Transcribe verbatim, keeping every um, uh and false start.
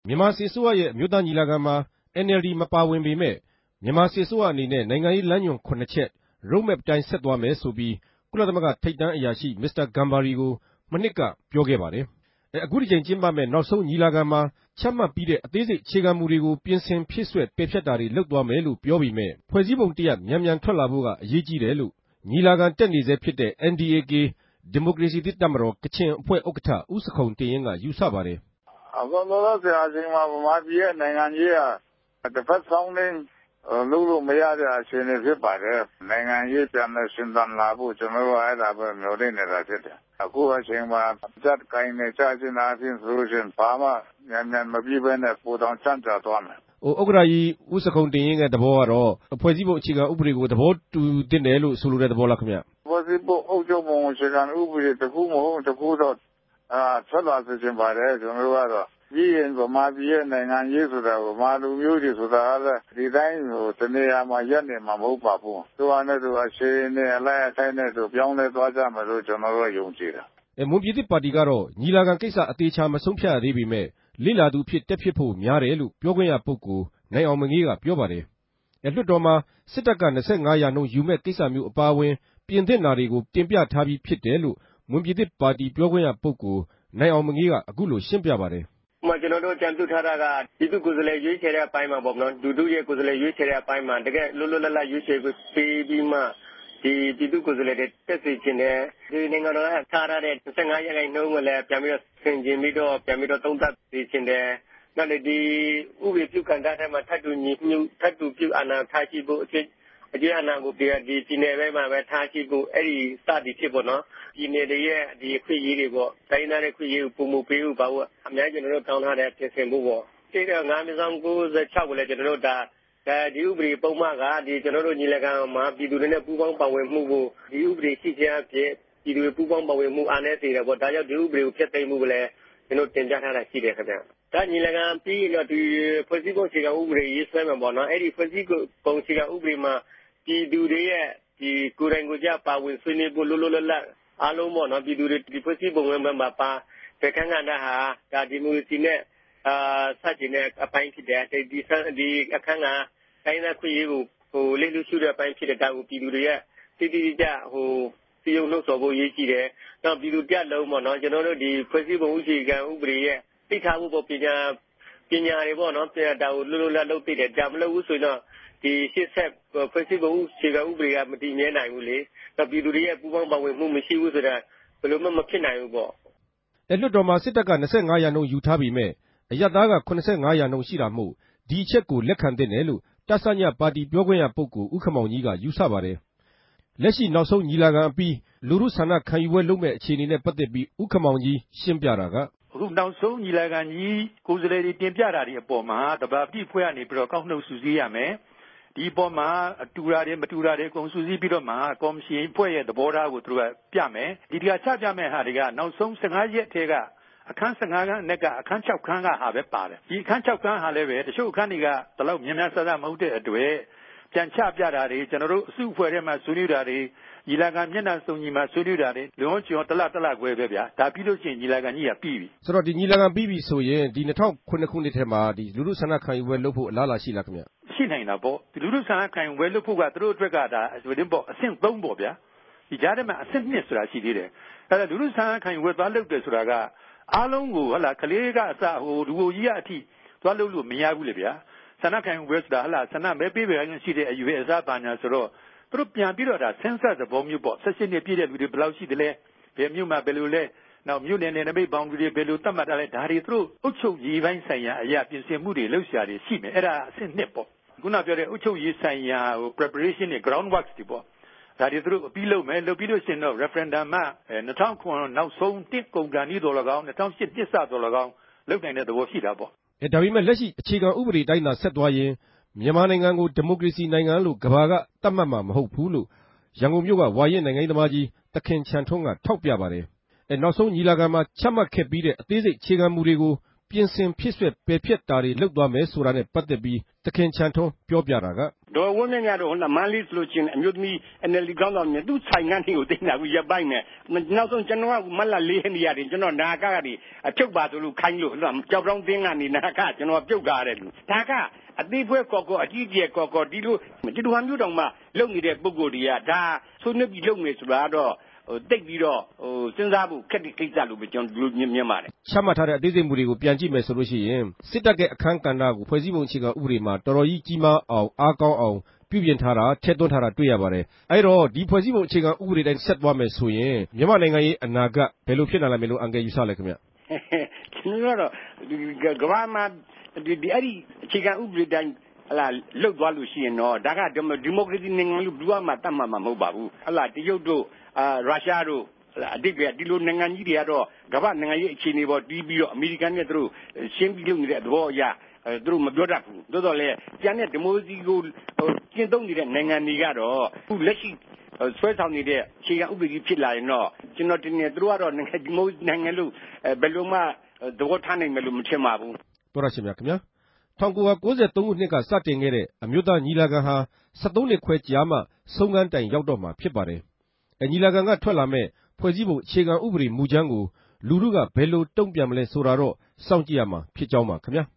မြန်မာစစ်အစိုးရရဲ့အမျိုးသားညီလာခံမှာ အန် အယ်လ် ဒီ မပါဝင်ပေမယ့်မြန်မာစစ်အစိုးရအနေနဲ့နိုင်ငံရေးလမ်းညွှန် ခုနှစ်ချက် Road Map အတိုင်းဆက်သွားမယ်ဆိုပြီးကုလသမဂ္ဂထိပ်တန်းအရာရှိမစ္စတာဂမ်ဘာရီကိုမနှစ်ကပြောခဲ့ပါတယ်။ အခုတစ်ကြိမ်ကျင်းပမယ့်နောက်ဆုံးညီလာခံမှာချမှတ်ပြီးတဲ့အသေးစိတ်အခြေခံမူတွေကိုပြင်ဆင်ဖြည့်စွက်ပယ်ဖျက်တာတွေလုပ်သွားမယ်လို့ပြောပေမယ့်ဖွဲ့စည်းပုံတစ်ရပ်မြန်မြန်ထွက်လာဖို့ကအရေးကြီးတယ်လို့ညီလာခံတက်နေဆဲဖြစ်တဲ့ အန် ဒီ အေ ကေ ဒီမိုကရေစီသစ်တပ်မတော်ကချင်အဖွဲ့ဥက္ကဋ္ဌဦးဆခုံတိန့်ယိန်းကယူဆပါတယ်။အခုလောလောဆယ်အချိန်မှာဗမာပြည်ရဲ့နိုင်ငံရေးကတစ်ဖက်စောင်းနေလုပ်လို့မရတဲ့အခြေအနေဖြစ်ပါတယ်။နိုင်ငံရေးပြန်လည်ရှင်သန်လာဖို့ကျွန်တော်တို့အဲ့ဒါပဲမျှော်လင့်နေတာဖြစ်တယ်။အခုအချိန်မှာဇက်ကိုင်းနဲ့ကြာချင်တာအပြင်ဆိုလို့ရှိရင်ဘာမှမြန်မြန်မပြီးဘဲနဲ့ပိုတောင်ချမ်းသာသွားမယ်။ဟိုဥက္ကဋ္ဌကြီးဦးဆခုံတိန့်ယိန်းရဲ့သဘောကတော့ဖွဲ့စည်းပုံအခြေခံဥပဒေကိုသဘောတူသင့်တယ်လို့ဆိုလိုတဲ့သဘောလားခင်ဗျ။ဖွဲ့စည်းပုံအုပ်ချုပ်ပုံအခြေခံဥပဒေတစ်ခုမဟုတ်တစ်ခုတော့အာထွက်လာစေချင်ပါတယ်ကျွန်တော်တို့ကတော့ပြီးရင်ဗမာပြည်ရဲ့နိုင်ငံရေးဆိုတာဗမာလူမျိုးတွေဆိုတာလည်းဒီတိုင်းဟိုတနေရာမှာရက်နေမှာမဟုတ်ပါဘူး။သူကလည်းသူအခြေအနေအလိုက်အထိုက်နဲ့သူပြောင်းလဲသွားကြမယ်လို့ကျွန်တော်တို့ယုံကြည်တယ်။မွန်ပြည်သစ်ပါတီကတော့ညီလာခံကိစ္စအသေးချာမဆုံးဖြတ်ရသေးပေမဲ့လေ့လာသူဖြစ်တက်ဖြစ်ဖို့များတယ်လို့ပြောခွင့်ရပုဂ္ဂိုလ်နိုင်အောင်မငေးကပြောပါတယ်။လွှတ်တော်မှာစစ်တပ်က၂၅ရာနှုန်းယူမဲ့ကိစ္စမျိုးအပါအဝင်ပြင်သင့်တာတွေကိုတင်ပြထားပြီးဖြစ်တယ်လို့မွန်ပြည်သစ်ပါတီပြောခွင့်ရပုဂ္ဂိုလ်နိုင်အောင်မငေးကအခုလိုရှင်းပြပါတယ်။ဥပမာကျွန်တော်တို့ကြံပြုထားတာကပြည်သူ့ကိုယ်စားလှယ်ရွေးချယ်တဲ့အပိုင်းမှာပေါ့နော်ဒုတိယကိုယ်စားလှယ်ရွေးချယ်တဲ့အပိုင်းမှာတကယ်လွတ်လွတ်လပ်လပ်ရွေးချယ်ပေးပြီးမှဒီပြည်သူ့ကိုယ်စားလှယ်တွေတက်စေချင်တယ်ဒီနိုင်ငံတော်ကထားရတဲ့၂၅ရာခိုင်နှုန်းကိုလည်းပြန်ပြီးတော့ဆင်ခြင်ပြီးတော့ပြန်ပြီးတော့သုံးသပ်စေချင်တယ်နောက်လေဒီဥပဒေပြုကဏ္ဍထဲမှာထပ်တူညီညွတ်ထပ်တူပြုအာဏာထားရှိဖို့အဖြစ်အကျဉ်းအာဏာကိုဒီပြည်နယ်ပဲမှာပဲထားရှိဖို့အဲ့ဒီစသည်ဖြစ်ပေါ့နော်ပြည်နယ်တွေရဲ့ဒီအခွင့်အရေးတွေပေါ့တိုင်းသားတဲ့ခွင့်ရေးကိုပုံမပေးဘူးပါဘူးအများကြီးကျွန်တော်တို့တောင်းထားတဲ့ပြင်ဆင်ဖို့ပေါ့ဒီတော့ငါးမြဆောင်၉၆ကိုလည်းကျွန်တော်တို့ဒါဒီဥပဒေပုံမှန်ကဒီကျွန်တော်တို့ညီလာခံမှာပြည်သူတွေနဲ့ပူးပေါင်းပါဝင်မှုကိုဒီဥပဒေရှိခြင်းအဖြစ်ပြည်သူတွေပူးပေါင်းပါဝင်မှုအားနည်းစေတယ်ပေါ့ဒါကြောင့်ဒီဥပဒေကိုဖျက်သိမ်းမှုကလည်းကျွန်တော်တင်ပြထားတာရှိတယ်ခင်ဗျဒါညီလာခံပြီးတော့ဒီဖွဲ့စည်းပုံအခြေခံဥပဒေရေးဆွဲမှာပေါ့နော်အဲ့ဒီဖွဲ့စည်းပုံအခြေခံဥပဒေမှာပြည်သူတွေရဲ့ဒီကိုယ်တိုင်ကိုယ်ကျပါဝင်ဆွေးနွေးဖို့လွတ်လွတ်လပ်လပ်အားလုံးပေါ့နော်ပြည်သူတွေဒီဖွဲ့စည်းပုံဝင်မှာပါတဲ့ခန်းကဏ္ဍဟာဒါဒီမိုကရေစီနဲ့အာစတင်တဲ့အပိုင်းဖြစ်တယ်ဒီဒီအခန်းကတိုင်းသားခွင့်ရေးကိုဟိုလေးလူရှုတဲ့အပိုင်းဖြစ်တဲ့ဒါကိုပြည်သူတွေရဲ့တိတိကျကျဟိုစီယုံလို့ဆိုဖို့ရေးကြည့်တယ်နောက်ပြည်သူပြလုံးပေါ့နော်ကျွန်တော်တို့ဒီဖွဲ့စည်းပုံအခြေခံဥပဒေရဲ့သိထားမှုပေါ်ပညာပညာတွေပေါ့နော်ဒါကိုလွတ်လွတ်လပ်လုပ်သိတယ်ဒါမလုပ်ဘူးဆိုတော့ဒီရှစ်ဆက်ဖွဲ့စည်းပုံအခြေခံဥပဒေကမတည်မြဲနိုင်ဘူးလေနောက်ပြည်သူတွေရဲ့ပူးပေါင်းပါဝင်မှုမရှိဘူးဆိုတာဘယ်လိုမှမဖြစ်နိုင်ဘူးပေါ့လွှတ်တော်မှာစစ်တပ်က၂၅ရာနှုန်းယူထားပေမဲ့အရပ်သားက၇၅ရာနှုန်းရှိတာမို့ဒီအချက်ကိုလက်ခံသင့်တယ်လို့တစညပါတီပြောခွင့်ရပုဂ္ဂိုလ်ဦးခမောင်ကြီးကယူဆပါတယ်။လက်ရှိနောက်ဆုံးညီလာခံအပြီးလူထုဆန္ဒခံယူပွဲလုပ်မဲ့အခြေအနေနဲ့ပတ်သက်ပြီးဦးခမောင်ကြီးရှင်းပြတာကအခုနောက်ဆုံးညီလာခံကြီးကိုယ်စားလှယ်တွေတင်ပြတာတွေအပေါ်မှာတပါတိဖွဲ့ကနေပြီးတော့ကောက်နှုတ်စုစည်းရမယ်ဒီပေါ်မှာအတူတာတွေမတူတာတွေအကုန်စုစည်းပြီးတော့မှကော်မရှင်ဖွဲ့ရဲ့သဘောထားကိုသူတို့ကပြမယ်ဒီတရားချပြမဲ့ဟာတွေကနောက်ဆုံး၁၅ရက်ထဲကအခန်း၁၅ခန်းနဲ့ကအခန်း၆ခန်းကဟာပဲပါတယ်ဒီအခန်း၆ခန်းဟာလည်းပဲတချို့အခန်းတွေကတလောက်မြန်မြန်ဆဆမဟုတ်တဲ့အတွက်ပြန်ချပြတာတွေကျွန်တော်တို့အစုအဖွဲ့ထဲမှာဆွေးနွေးတာတွေညီလာခံမျက်နှာစုံညီမှာဆွေးနွေးတာတွေလွန်ကျွံတလတလခွဲပဲဗျာဒါပြီးလို့ရှိရင်ညီလာခံကြီးကပြီးပြီဆိုတော့ဒီညီလာခံပြီးပြီဆိုရင်ဒီ၂၀၀၇ခုနှစ်ထဲမှာဒီလူထုဆန္ဒခံယူပွဲလုပ်ဖို့အလားအလာရှိလားခင်ဗျရှိနိုင်တာပေါ့ဒီလူထုဆန္ဒခံယူပွဲလုပ်ဖို့ကသူတို့အတွက်ကဒါဆိုရင်ပေါ့အဆင့်၃ပေါ့ဗျာဒီကြားထဲမှာအဆင့်၂ဆိုတာရှိသေးတယ်အဲ့ဒါလူထုဆန္ဒခံယူပွဲသွားလုပ်တယ်ဆိုတာကအားလုံးကိုဟလာကလေးကအစဟိုလူကိုကြီးကအထိသွားလုပ်လို့မရဘူးလေဗျာဆန္ဒခံယူပွဲဆိုတာဟလာဆန္ဒမဲပေးပဲရှိတဲ့အယူအဆပါညာဆိုတော့သူတို့ပြန်ပြီးတော့ဒါဆင်းဆက်သဘောမျိုးပေါ့၁၈နှစ်ပြည့်တဲ့လူတွေဘယ်လောက်ရှိသလဲဘယ်မြို့မှာဘယ်လိုလဲနောက်မြို့နယ်နယ်နိမိတ်ဘောင်တွေဘယ်လိုသတ်မှတ်ထားလဲဒါတွေသူတို့အုပ်ချုပ်ရေးပိုင်းဆိုင်ရာအရာပြင်ဆင်မှုတွေလှုပ်ရှားတွေရှိမယ်အဲ့ဒါအဆင့်နှစ်ပေါ့ခုနပြောတဲ့အုပ်ချုပ်ရေးဆိုင်ရာဟို preparation နဲ့ ground works တွေပေါ့ဒါတွေသူတို့အပြီးလုပ်မယ်လုပ်ပြီးလို့ရှိရင်တော့ referendum မှာ၂၀၀၇နောက်ဆုံးတစ်ကုန်ကန်ဤတော်၎င်း၂၀၀၈တစ်စတော်၎င်းလုပ်နိုင်တဲ့သဘောရှိတာပေါ့အဲဒါပေမဲ့လက်ရှိအခြေခံဥပဒေတိုင်းသာဆက်သွားရင်မြန်မာနိုင်ငံကိုဒီမိုကရေစီနိုင်ငံလို့ကမ္ဘာကသတ်မှတ်မှာမဟုတ်ဘူးလို့ရန်ကုန်မြို့ကဝါရင့်နိုင်ငံရေးသမားကြီးသခင်ချန်ထွန်းကထောက်ပြပါတယ်အဲနောက်ဆုံးညီလာခံမှာချမှတ်ခဲ့ပြီးတဲ့အသေးစိတ်အခြေခံမူတွေကိုပြင်ဆင်ဖြစ်ဆွဲပယ်ဖျက်တာတွေလုပ်သွားမယ်ဆိုတာနဲ့ပတ်သက်ပြီးသခင်ချန်ထွန်းပြောပြတာကဒေါ်ဝင်းမြတ်များတို့ဟိုမန္တလေးဆိုလို့ချင်းအမျိုးသမီး N L D ကောင်းဆောင်မြတ်သူဆိုင်ငန်းတွေကိုတင်တာကိုရပ်ပိုင်းနဲ့နောက်ဆုံးကျွန်တော်ကမတ်လလေးရက်နေ့ရတယ်ကျွန်တော်နာကကနေအချုပ်ပါဆိုလို့ခိုင်းလို့ကြောက်တောင်းတင်းကနေနာကကျွန်တော်ပြုတ်ကားတယ်လူဒါကအသေးဖွဲကော်ကော်အကြီးကျယ်ကော်ကော်ဒီလိုဒီလိုဟာမျိုးတောင်မှလုပ်နေတဲ့ပုံကိုယ်တွေကဒါဆွေးနွေးပြီးလုပ်နေဆိုတာတော့ဟိုတိတ်ပြီးတော့ဟိုစဉ်းစားဖို့ခက်တဲ့ကိစ္စလို့ပဲကျွန်တော်ဒီလိုမြင်ပါတယ်ချမှတ်ထားတဲ့အသေးစိတ်မူတွေကိုပြန်ကြည့်မယ်ဆိုလို့ရှိရင်စစ်တပ်ရဲ့အခန်းကဏ္ဍကိုဖွဲ့စည်းပုံအခြေခံဥပဒေမှာတော်တော်ကြီးကြီးမားအောင်အားကောင်းအောင်ပြုပြင်ထားတာထည့်သွင်းထားတာတွေ့ရပါတယ်အဲ့တော့ဒီဖွဲ့စည်းပုံအခြေခံဥပဒေတိုင်းဆက်သွားမယ်ဆိုရင်မြန်မာနိုင်ငံရေးအနာဂတ်ဘယ်လိုဖြစ်လာနိုင်မလို့အန်ကယ်ယူဆလဲခင်ဗျကျွန်တော်တော့ကမ္ဘာမှာဒီအဲ့ဒီအခြေခံဥပဒေတိုင်းဟလာလှုပ်သွားလို့ရှိရင်တော့ဒါကဒီမိုကရေစီနိုင်ငံလို့ပြောမှတတ်မှမှာမဟုတ်ပါဘူးဟလာတရုတ်တို့အာရုရှားတို့အတိတ်ကဒီလိုနိုင်ငံကြီးတွေကတော့ကမ္ဘာနိုင်ငံရေးအခြေအနေပေါ်တီးပြီးတော့အမေရိကန်နဲ့သူတို့ရှင်းပြီးလုပ်နေတဲ့သဘောအရသူတို့မပြောတတ်ဘူးသို့တော်လည်းကျန်တဲ့ဒီမိုကရေစီကိုကျင့်သုံးနေတဲ့နိုင်ငံတွေကတော့ခုလက်ရှိဆွဲဆောင်နေတဲ့အခြေခံဥပဒေဖြစ်လာရင်တော့ကျွန်တော်တင်နေသူတို့ကတော့နိုင်ငံဒီမိုနိုင်ငံလို့ဘယ်လိုမှသဘောထားနိုင်မယ်လို့မထင်ပါဘူးတော်ရရှိမြခင်ဗျာ၁၉၉၃ခုနှစ်ကစတင်ခဲ့တဲ့အမျိုးသားညီလာခံဟာ၁၃နှစ်ခွဲကြာမှဆုံးခန်းတိုင်ရောက်တော့မှာဖြစ်ပါတယ်။အညီလာခံကထွက်လာမဲ့ဖွဲ့စည်းပုံအခြေခံဥပဒေမူကြမ်းကိုလူထုကဘယ်လိုတုံ့ပြန်မလဲဆိုတာတော့စောင့်ကြည့်ရမှာဖြစ်ကြောင်းပါခင်ဗျာ။